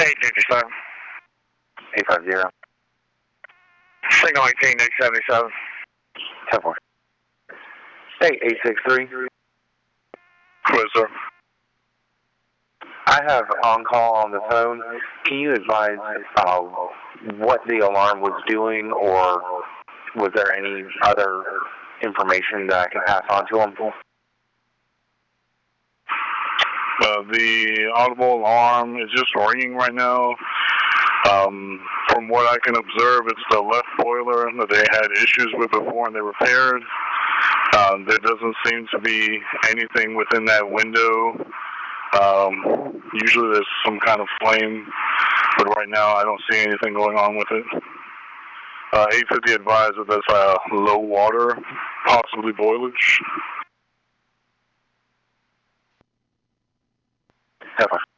857. 850. Signal 18, 877. 10-4. Hey, 863. Yes, sir. I have on-call on the phone. Can you advise what the alarm was doing, or was there any other information that I can pass on to them? The audible alarm is just ringing right now. From what I can observe, it's the left boiler that they had issues with before and they repaired. There doesn't seem to be anything within that window. Usually there's some kind of flame, but right now I don't see anything going on with it. 850 advised that that's low water, possibly boilage. Have